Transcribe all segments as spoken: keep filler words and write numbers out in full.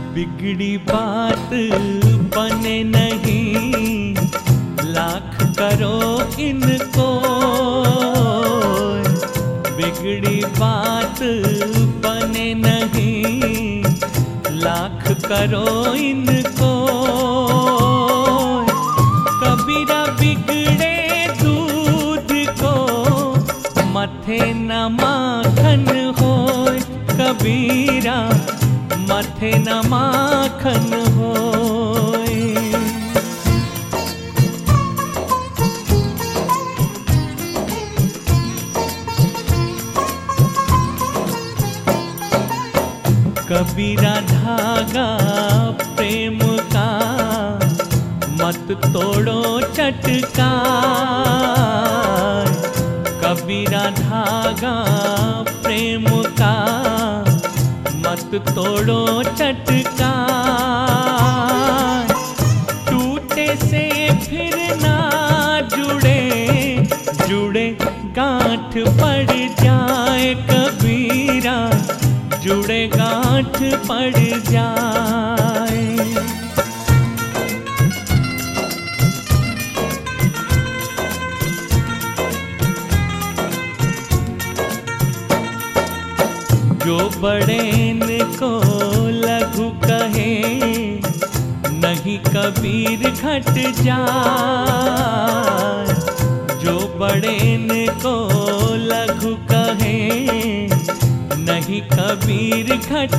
बिगड़ी बात बने नहीं, लाख करो इनको। बिगड़ी बात बने नहीं, लाख करो इनको। कबीरा बिगड़े दूध को, मथे न माखन होय। कबीरा मथे न माखन होय। कबीरा धागा प्रेम का, मत तोड़ो चटका। कबीरा धागा प्रेम का, मत तोड़ो चटका। टूटे से फिर ना जुड़े, जुड़े गांठ पड़ जाए। कबीरा जुड़े गांठ पड़ जाए। जो बड़े को लघु कहे, नहीं कबीर घट जाए। जो बड़े को लघु कहे, नहीं कबीर घट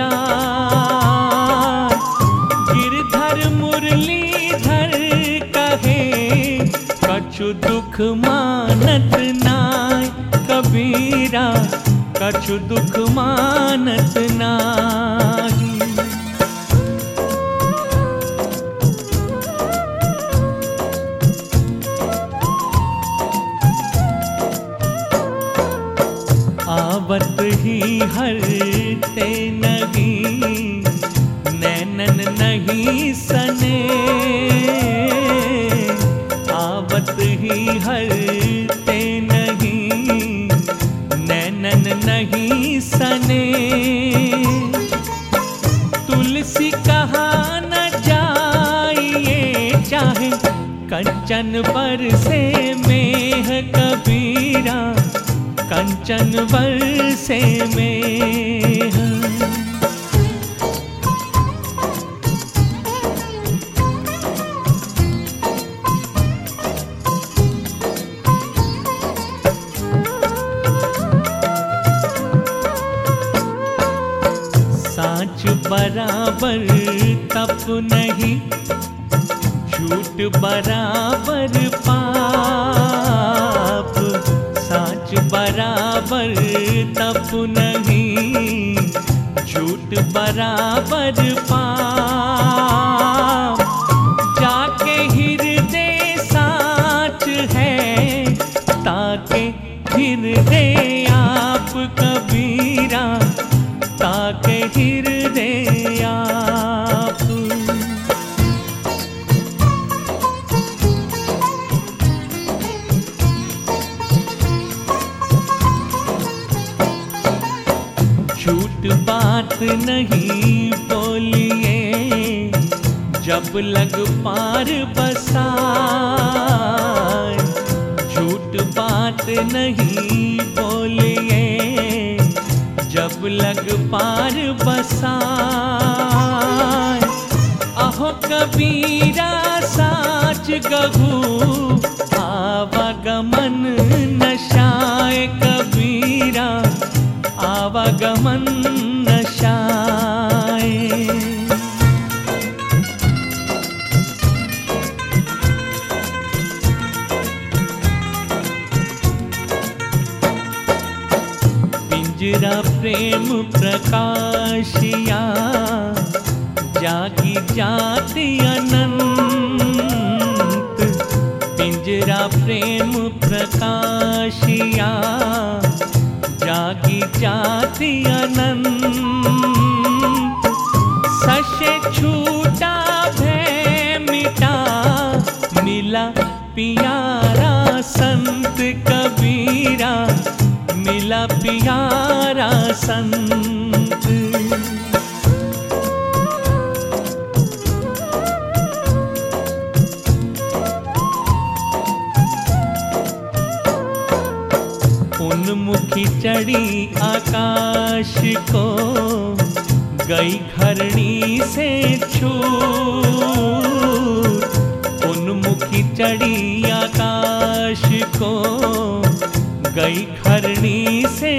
जाए। गिरधर मुरलीधर कहे, कछु दुख मानत नाय। कबीरा कछु दुख मानत नाही। आवत ही हरते नहीं, नैनन नहीं सने। आवत ही हरते नहीं, नैनन नहीं सने। तुलसी कहा न जाइए, चाहे कंचन बरसे मेह। कबीरा कंचन बरसे मेह। साँच बराबर तप नहीं, झूठ बराबर पाप। साँच बराबर तप नहीं, झूठ बराबर पाप। जाके हृदय साँच है, ताके हृदय आप। कबीरा ताके हृदय आप। झूठ बात नहीं बोलिए, जब लग पार बसाए। झूठ बात नहीं बोलिए, जब लग पार बसाए। अहो कबीरा साच गहू, आवागमन नशाए। कबीरा आवागमन नशाए। पिंजरा प्रेम प्रकाशिया, जागी जाति अनंत। पिंजरा प्रेम प्रकाशिया, जागी जाति अनंत। सशे छूटा भय मिटा, मिला प्यारा संत। कबीरा मिला प्यारा संत। गई घरणी से छूट, उन्मुखी चढ़ी आकाश को, गई घरणी से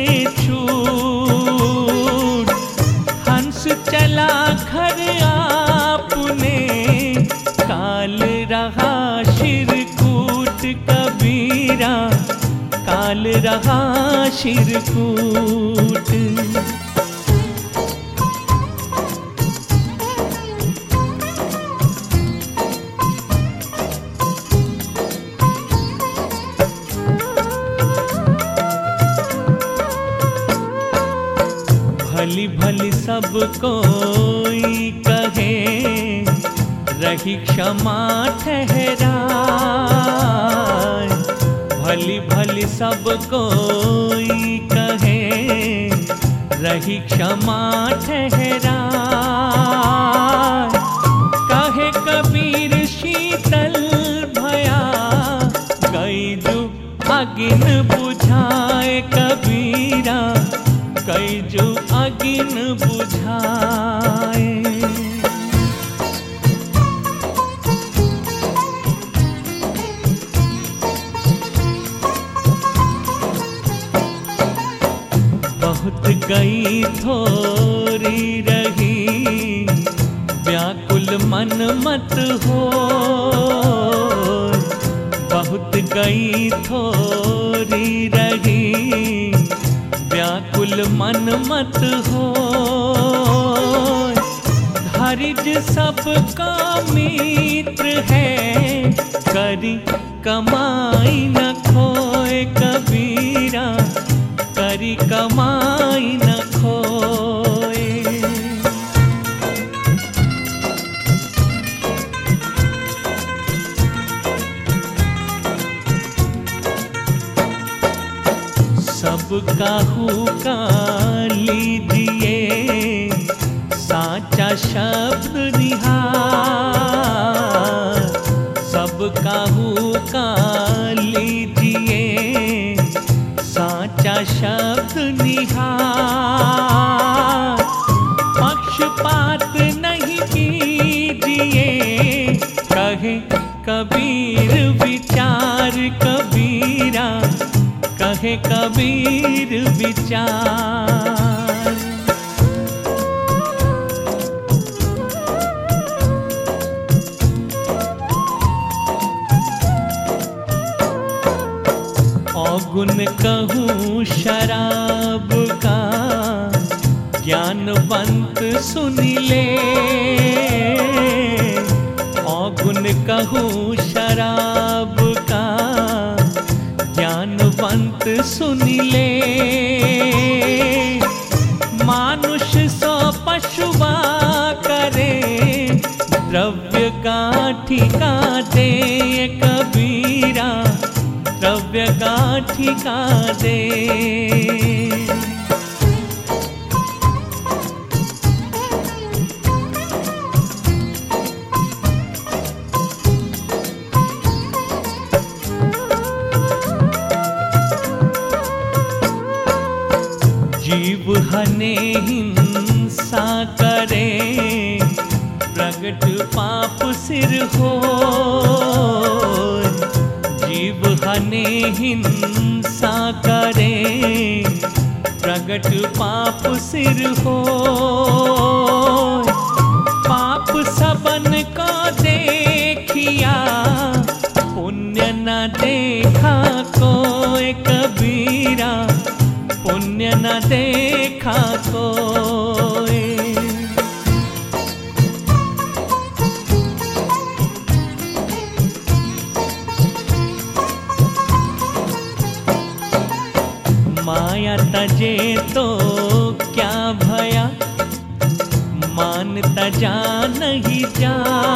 छूट। हंस चला घर आपने, काल रहा शिरकूट कबीरा, काल रहा शिरकूट। भली भली सब कोई कहे, रही क्षमा ठहराए। भली भली सब कोई कहे, रही क्षमा ठहराए। कहे कबीर शीतल भया, गई जो अगिन बुझाए कबीरा, गई जो अगिन बुझाए। बहुत गई थोड़ी रही, व्याकुल मन मत हो। बहुत गई थोड़ी रही, व्याकुल मन मत हो। धैर्य सबका मित्र है, करी कमाई न खोए कबीरा, करी कमाई न खोए। सब काहू का लीजिए, साचा शब्द निहार। सब काहू का लीजिए, साचा शब्द निहार। पक्षपात नहीं कीजिए, कहे कबीर विचार कबीरा, कहे कबीर विचार। औगुन कहूँ शराब का, ज्ञानवंत सुन ले। औगुन कहूँ शराब का, ज्ञानवंत सुन ले। मानुष सो पशुवा करे, द्रव्य गांठी का दे कबीरा, द्रव्य गांठी का दे। जीव हने हिंसा करे, प्रगट पाप सिर हो। जीव हने हिंसा करे, प्रगट पाप सिर हो। पाप सबन को देखिया, पुण्य न देखा कोई कबीरा, पुण्य न देखा कोई। माया तजे तो क्या भया, मान तजा नहीं जा।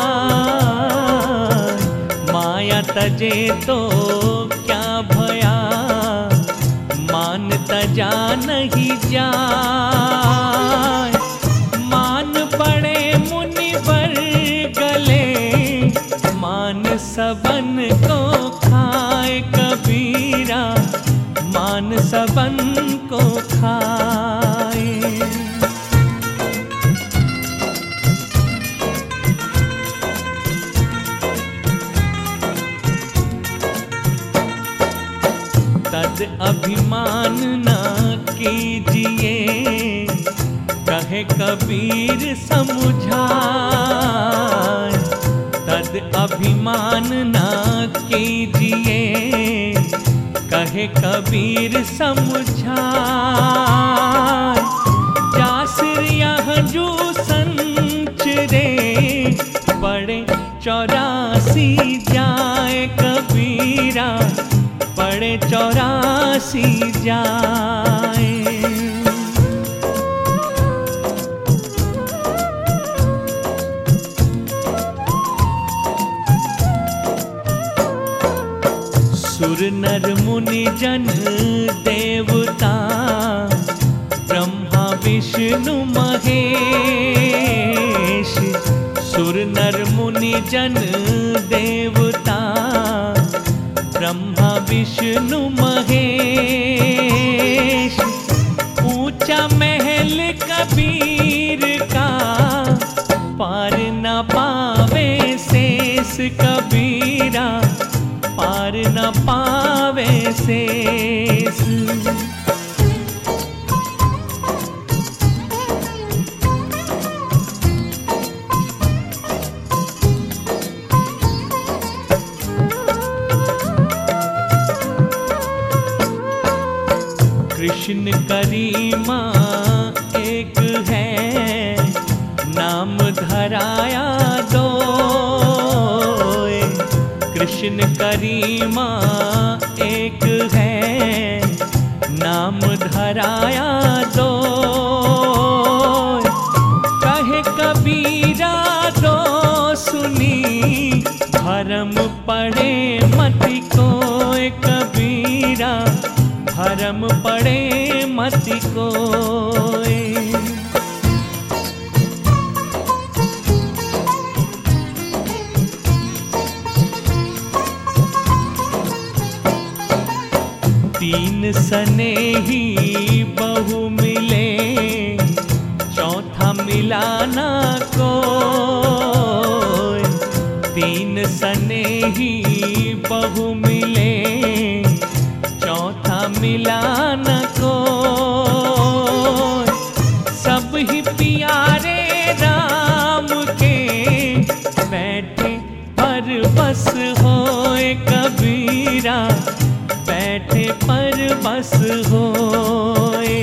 माया तजे तो क्या भया, मान तजा नहीं जा। मान पड़े मुनिवर गले, मान सबन को खाए कबीरा, मान सबन को खाए। अभिमान न कीजिए, कहे कबीर समुझाए। तद अभिमान न कीजिए, कहे कबीर समुझाए। जासिर यह जो संचरे, पड़े चौरासी जाए कबीरा, पड़े चौरासी जाए। सुर नर मुनि जन देवता, ब्रह्मा विष्णु महेश। सुर नर मुनि जन देवता, ब्रह्मा विष्णु महेश। ऊंचा महल कबीर का, पार न पावे शेष कबीरा, पार न पावे शेष। कृष्ण करीमा एक है, नाम धराया दो। कृष्ण करीमा एक है, नाम धराया दो। कहे कबीरा दो सुनी, भरम पड़े मति कोय कबीरा, भरम पड़े मति कोय। तीन सनेही बहु मिले, चौथा मिला ना कोय। तीन सनेही बहु मिले, चौथा मिला न कोय। सब ही प्यारे राम के, बैठे पर बस होए कबीरा, बैठे पर बस होए।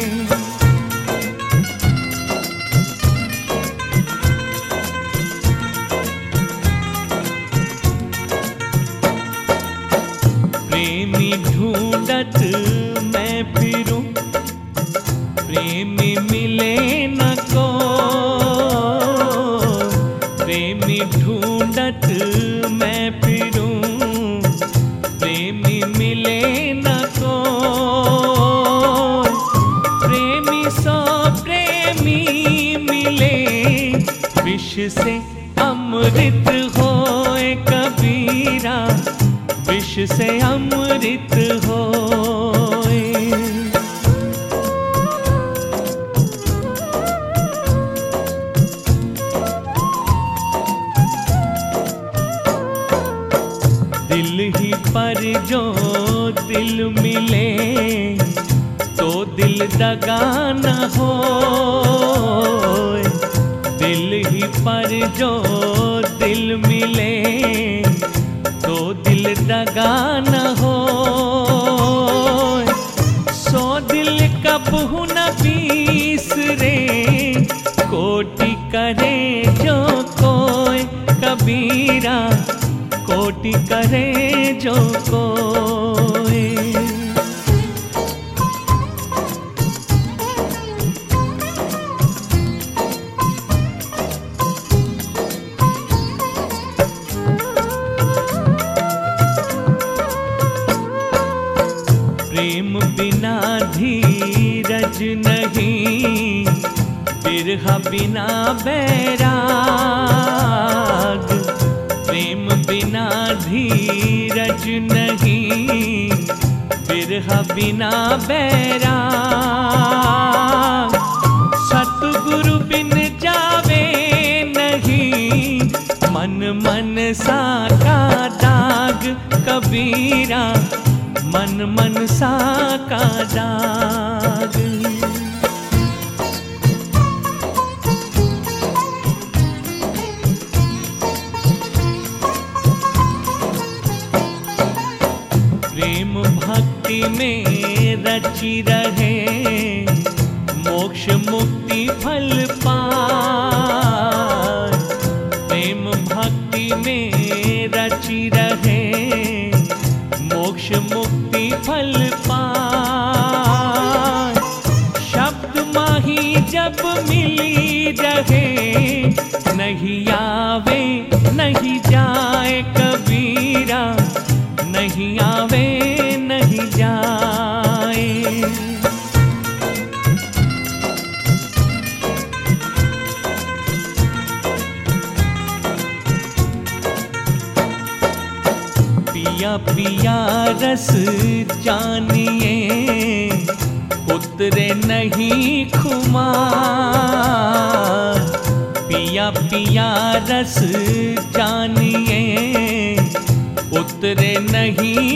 प्रेमी ढूंढत मैं फिरूं, प्रेमी मिले न को। प्रेमी ढूंढत मैं फिरूं, प्रेमी मिले न को। प्रेमी सो प्रेमी मिले, विष से अमृत होए कबीरा, विष से अमृत होए। दिल ही पर जो दिल मिले, तो दिल दगा न हो। दिल ही पर जो दिल मिले, तो दिल दगा न हो। सो दिल कबहु न बीसरे, कोटि करे जो कोय कबीरा, कोटि करे जो कोय। प्रेम बिना धीरज नहीं, बिरहा बिना बैराग। प्रेम बिना धीरज नहीं, बिरहा बिना बैराग। सतगुरु बिन जावे नहीं, मन मन सा का दाग कबीरा, मन मन सा मारा दाग। प्रेम भक्ति में रची रहे, मोक्ष मुक्ति फल पाए। प्रेम भक्ति में रची रहे, मोक्ष मुक्ति फल पाए। शब्द माही जब मिली रहे, नहीं आवे नहीं जाए कबीरा, नहीं आवे नहीं जाए। पिया पिया रस जानिए, उतरे नहीं खुमार। पिया पिया रस जानिए, उतरे नहीं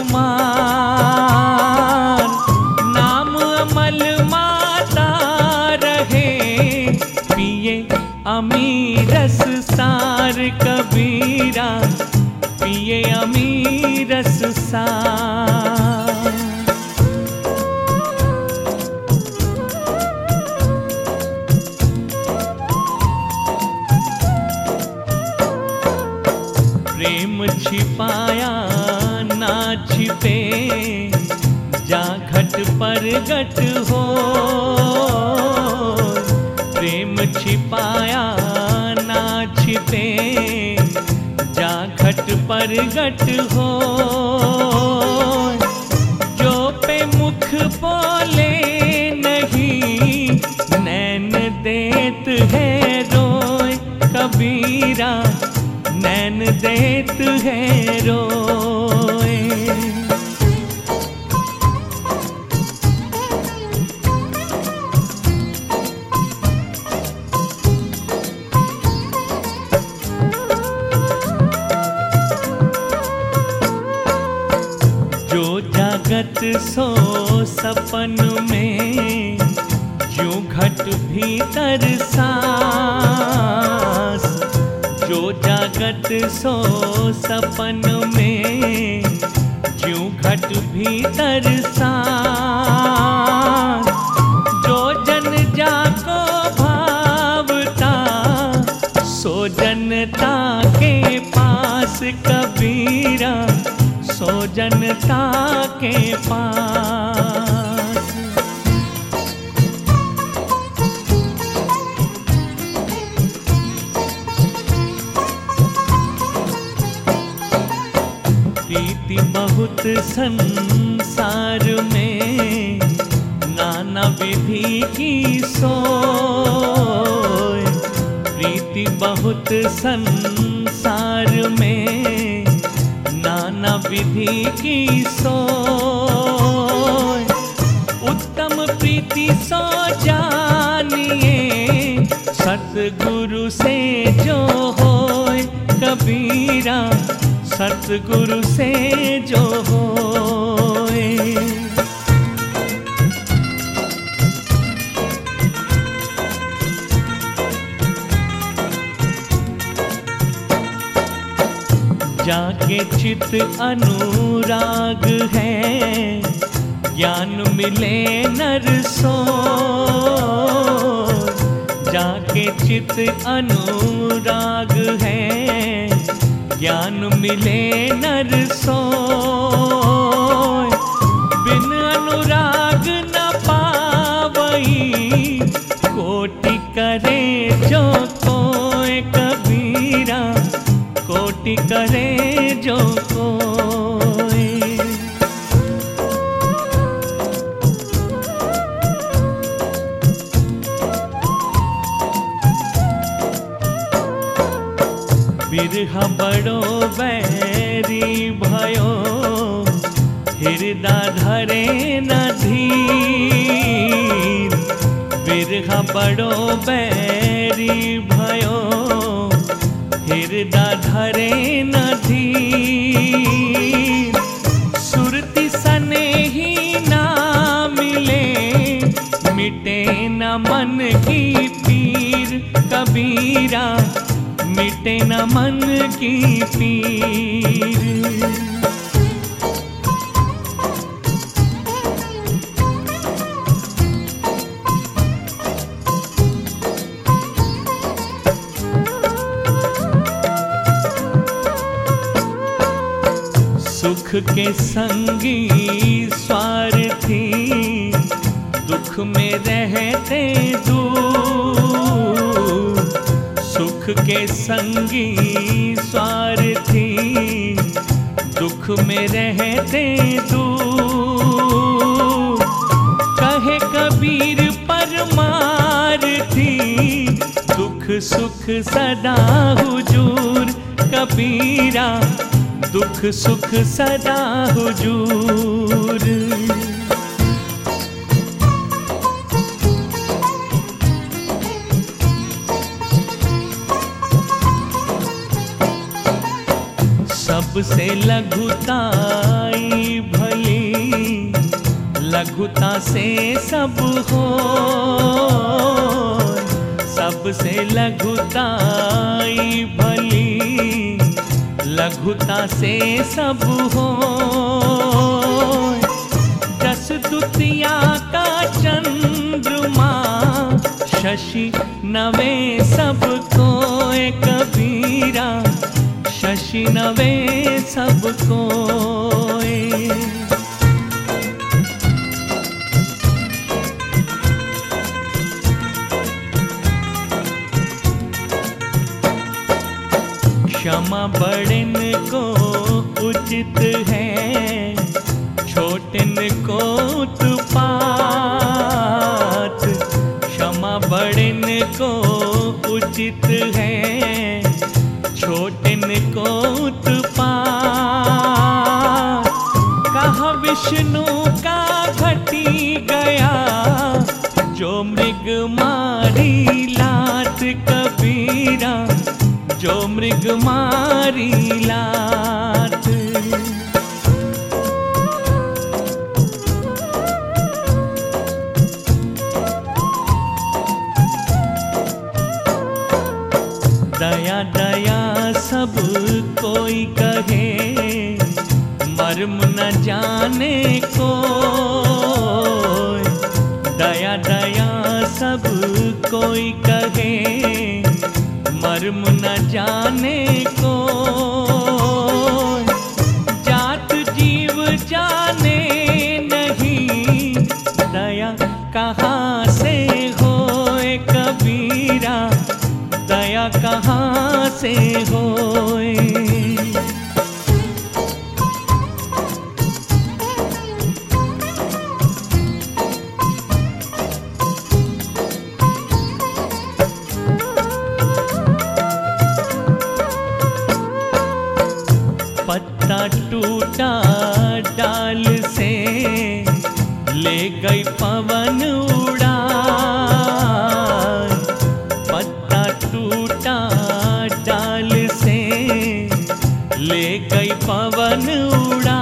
खुमार। नाम अमल माता रहे, पिए अमीरस सार कबीरा, पिए अमीरस सार। प्रेम छिपाया ना छिपे, जा घट पर घट हो। प्रेम छिपाया ना छिपे, जा घट पर घट हो। जो पे मुख बोले नहीं, नैन देत है रोए कबीरा, नैन देत है रोए। जो जागत सो सपन में, जो घट भीतर सांस। जो जागत सो सपन में, जो घट भीतर सांस। जो जन जाको भावता, सो जनता के पास कबीरा, सो जनता के पास। प्रीति बहुत संसार में, नाना विधि की सोय। प्रीति बहुत संसार में, नाना विधि की सोय। उत्तम प्रीति सो जानिए, सतगुरु से जो होए कबीरा, सतगुरु से जो होए। जाके चित अनुराग है, ज्ञान मिले नर सोय। जाके चित अनुराग है, ज्ञान मिले नर सोय। बिन अनुराग न पावई, कोटि करे जो कोय कबीरा, कोटि करे जो कोय। बिरहा बड़ो बैरी भयो, हृदय धरे न धीर। बिरहा बड़ो बैरी भयो, हृदय धरे न धीर। सुरति सने ही ना की पीर कबीरा, मिटे न मन की पीर। सुख के संगी स्वार्थी, दुख में रहते दूर। सुख के संगी स्वार्थी, दुख में रहते दूर। कहे कबीर परमार्थी, दुख सुख सदा हुजूर। कबीरा दुख सुख सदा हुजूर। सबसे लघुताई भली, लघुता से सब हो। सबसे लघुताई भली, लघुता से सब हो। दस दुतिया का चंद्रमा, शशि नवे सब कोय। कबीरा शशि नवे सब कोय। क्षमा बड़न को उचित है, छोटन को उत्पात। क्षमा बड़न को उचित है, छोटन को उत्पात। कहा विष्णु का घटी गया, जो मृग मारी लात। कबीरा जो मृग मारी लात। दया दया सब कोई कहे, मर्म न जाने को। दया दया सब कोई कहे, मर्म न जाने को। जात जीव जाने नहीं, दया कहाँ से होए। कबीरा दया कहाँ से होए। पत्ता टूटा डाल से, ले गई पवन उड़ा। पत्ता टूटा डाल से, ले गई पवन उड़ा।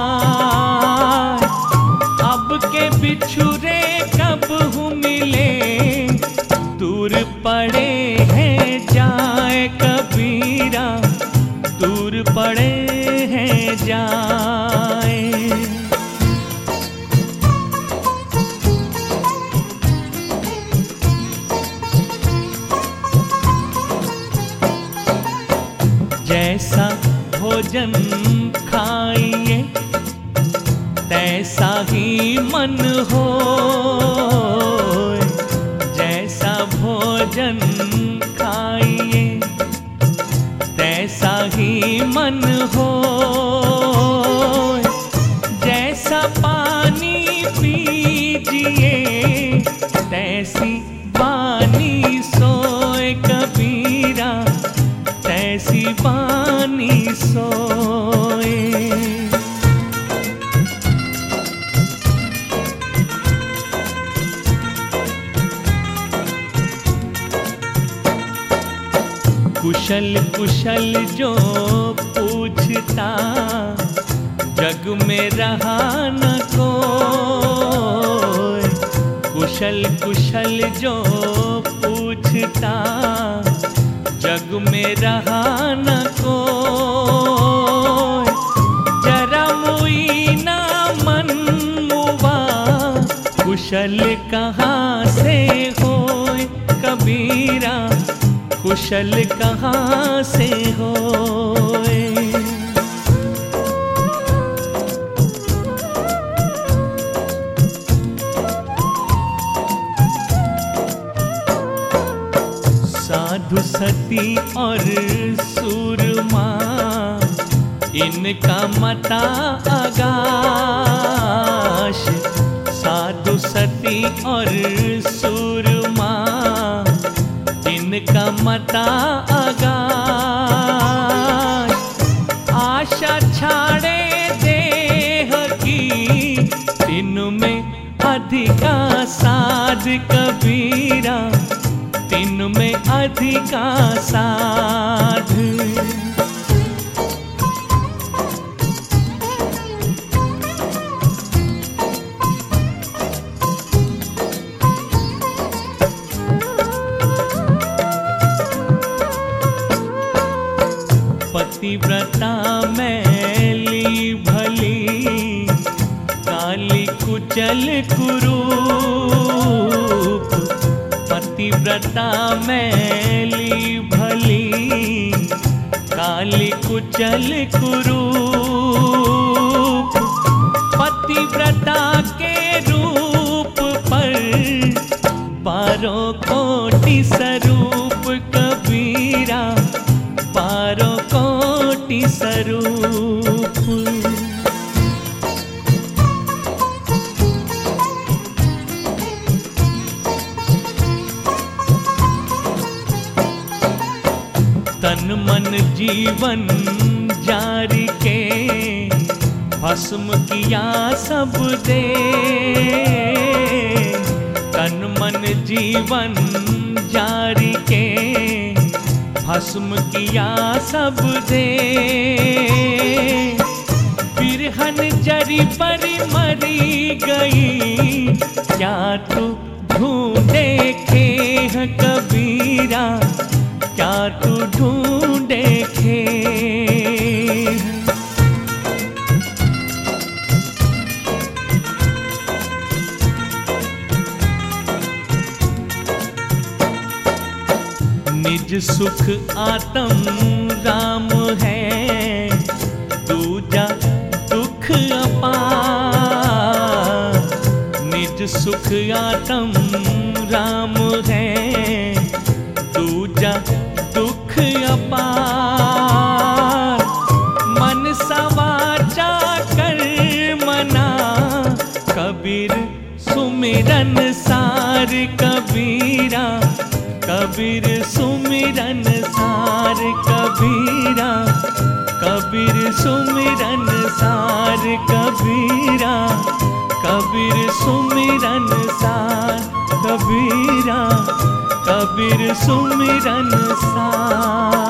अब के बिछुरे कब हूँ मिले, दूर पड़े हैं जाए। कबीरा दूर पड़े हैं जाए। जैसा भोजन खाइए, तैसा ही मन हो। जैसा भोजन खाइए, तैसा ही मन हो। जैसा पानी पीजिए, तैसी वाणी सोए। कबीरा तैसी वाणी सोए। कुशल कुशल जो पूछता, जग में रहा न कोई। कुशल कुशल जो पूछता, जग में रहा न कोई। जरा मुई ना मन मुआ, कुशल कहाँ से होय कबीरा, कुशल कहाँ से होय। साधु सती और सूरमा, इनका मता आगाश। साधु सती और सूरमा, इनका मता आगाश। आशा छाड़े देह की, तीनों में अधिका साध कबीरा, तीनों में अधिका साध। पतिव्रता मैली भली, काली कुचल कुरूप। पतिव्रता मैली भली, काली कुचल कुरूप। पतिव्रता के रूप पर बारह कोटि स्वरूप कबीरा, बारह कोटि स्वरूप। तन मन जीवन जारी के, भस्म किया सब दे। तन मन जीवन जारी के, भस्म किया सब दे। बिरहन जरी परी मरी गई, क्या तू ढूंढे खेह कबीरा, क्या तू ढूंढे खेह। निज सुख आत्म राम है, दूजा दुख अपार। निज सुख आत्म राम है, दूजा दुख अपार। मन सवाचा कर मना, कबीर सुमिरन सार कबीरा, कबीर सुमिरन सार कबीरा। कबीर सुमिरन सार कबीरा, कबीर सुमिरन सार कबीरा, कबीर सुमिरन सार।